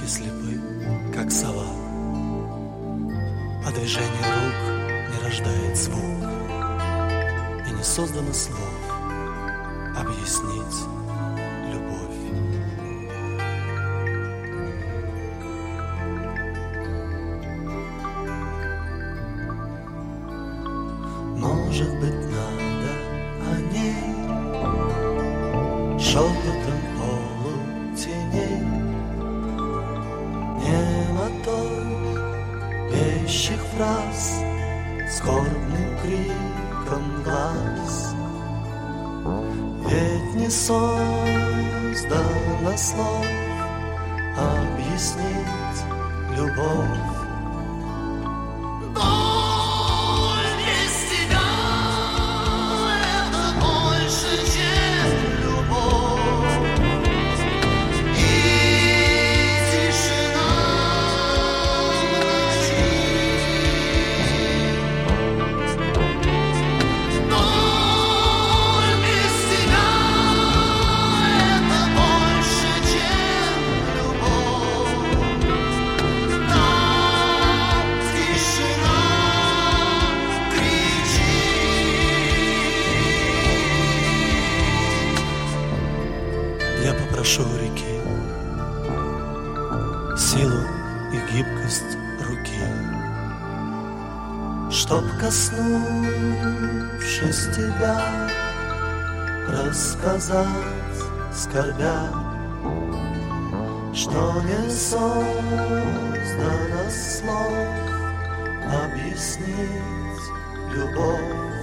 Ноги слепы, как сова, а движение рук не рождает звук, и не создано слов объяснить любовь. Может быть, надо о ней шепотом полутеней, немотой вещих фраз, скорбным криком глаз. Ведь не создано слов объяснить любовь. Я попрошу у реки силу и гибкость руки, чтоб, коснувшись тебя, рассказать, скорбя, что не создано слов объяснить любовь.